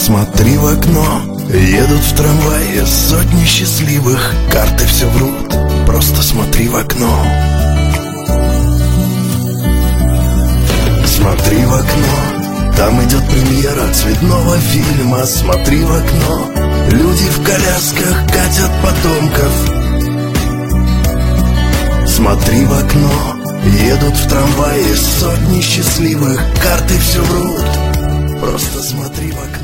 Смотри в окно, едут в трамвае сотни счастливых. Карты все врут, просто смотри в окно. Смотри в окно, там идет премьера цветного фильма. Смотри в окно, люди в колясках катят потомков. Смотри в окно, едут в трамвае сотни счастливых. Карты все врут, просто смотри в окно.